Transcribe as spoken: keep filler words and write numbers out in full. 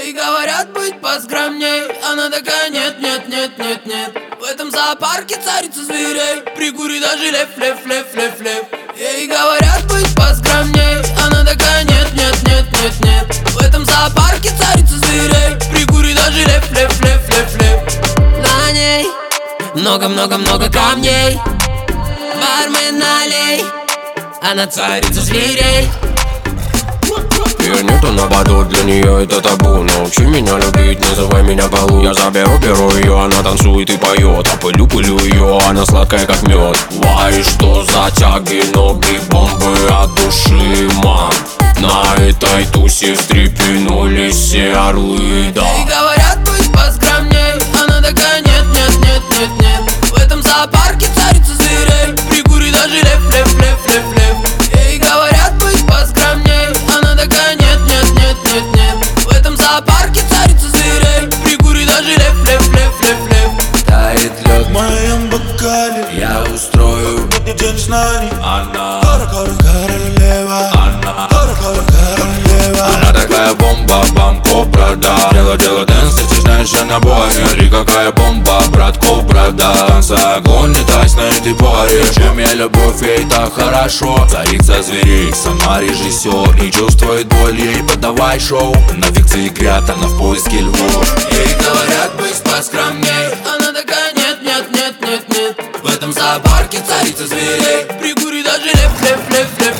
Ей говорят быть поскромней, она такая нет, нет, нет, нет, нет. В этом зоопарке царица зверей, прикури даже лев, лев, лев, лев, лев. Ей говорят быть поскромней, она такая нет, нет, нет, нет, нет. В этом зоопарке царица зверей, прикури даже лев, лев, лев, лев, лев. На ней много-много-много камней, бармен налей, она царица зверей. Ее нету на боду, для нее это табу. Научи меня любить, называй меня Балу. Я заберу, беру ее, она танцует и поет. А пылю, пылю ее, она сладкая как мед. Вай, что за тяги, ноги, бомбы от души, мам. На этой тусе встрепенулись все орлы, да. Ей говорят быть поскромней, она такая нет, нет, нет, нет, нет. В этом зоопарке царица зверей, прикури даже лев, лев, лев, лев, лев. Ей говорят быть поскромней, она такая нет, нет, нет, нет, нет. В этом зоопарке царица зверей, прикури даже лев, лев, лев, лев, лев. Тает лед В моем бокале я устрою день знаний. Она, Королева, она, королева. она такая бомба, бам, кобра, да. Дело, дело, дэнс, ты знаешь, на бой. Смотри, какая бомба, брат, кобра, да. Танца огонь, не таясь на этой паре. Чем я любовь, ей так хорошо. Царица зверей, сама режиссер. И чувствует боль, ей подавай шоу. На фикции игрят, она в поиске львов. Ей говорят быть поскромней, она такая нет, нет, нет, нет, нет. В этом зоопарке царица зверей, прикури даже лев, лев, лев, лев.